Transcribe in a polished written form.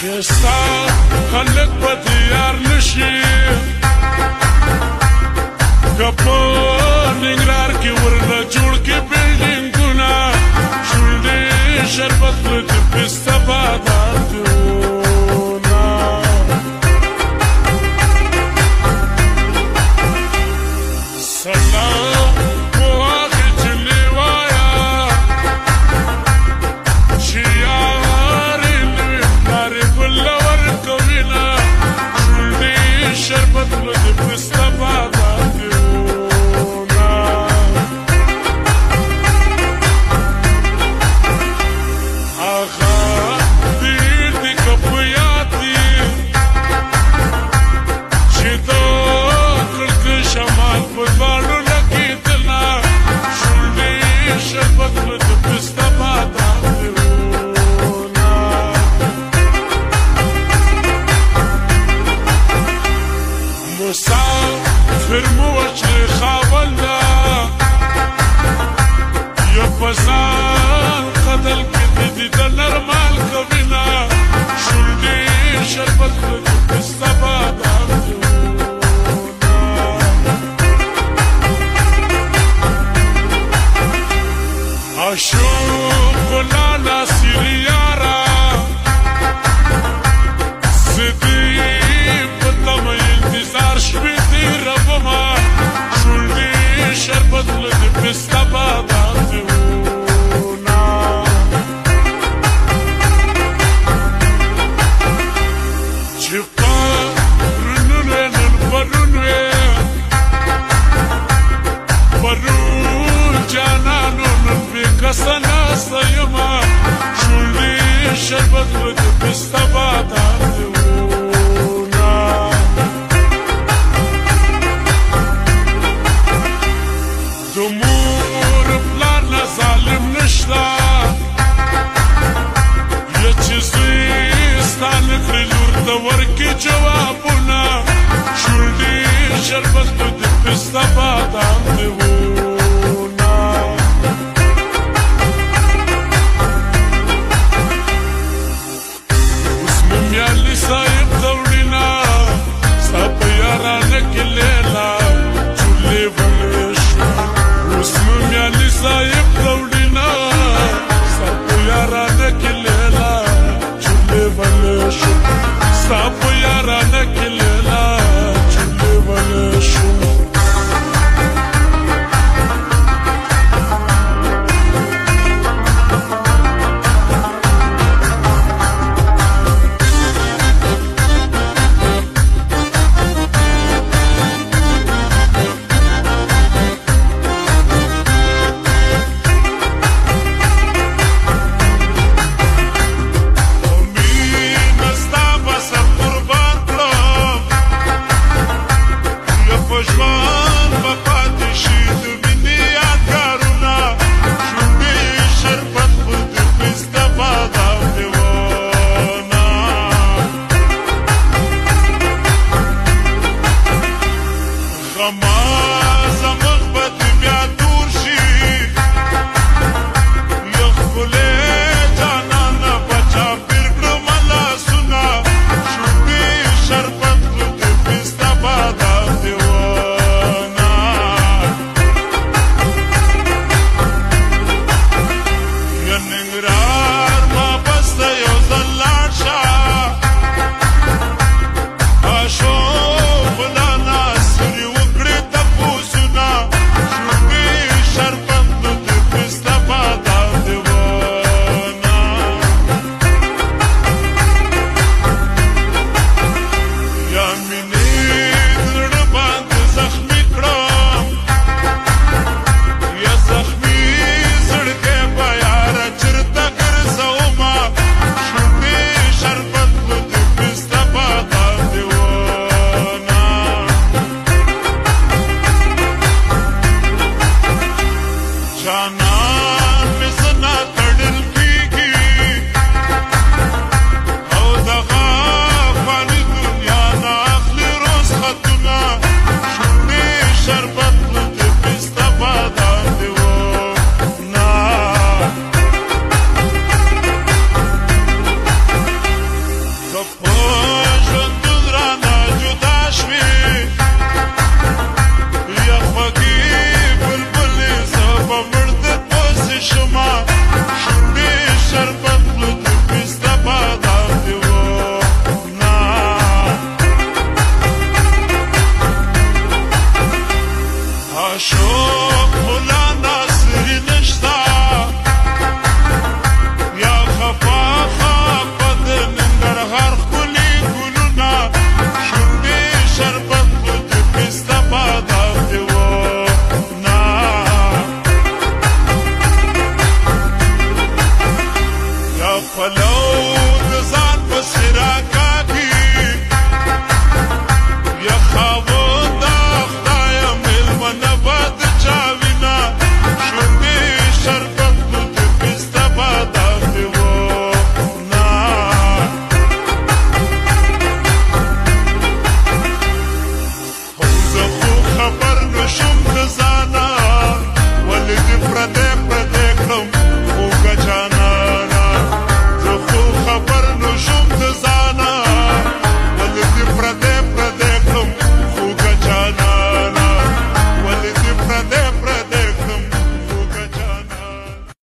شستا خلق په تیار نشي کپو ننګرهار کې ورنه جوړ کې بلډینګونه شونډې شربت د پسته بادار دیونه سلام په هغې چې لیوایا چې یارې نوې پلارې بله ورکوینه شونډې شربت د پسته بادار مسافر مو وجه خاولنا یا پسان قتل کدی د نرمال کوینا شونډې شربت د پسته بادام عاشق ګلاله سیریارا شربت د پسته بادام دیونه چې پرونوې نن پرونوې پرون جانانو نن بېکسه ناسته یمه شونډې شربت د پسته بادام دیونه د مور پلار نه ظالم نشته یا چې زوی ستا نه کړې لور ته ورکړي جوابونه شونډې شربت د پسته بادام دیونه اوس مو مور ځان پسې راکاږي یا خاونده خدایه مېلمنه به د چا وینه شونډې شربت نو د پسته به داسې و نه زه خو خبر نه شوم که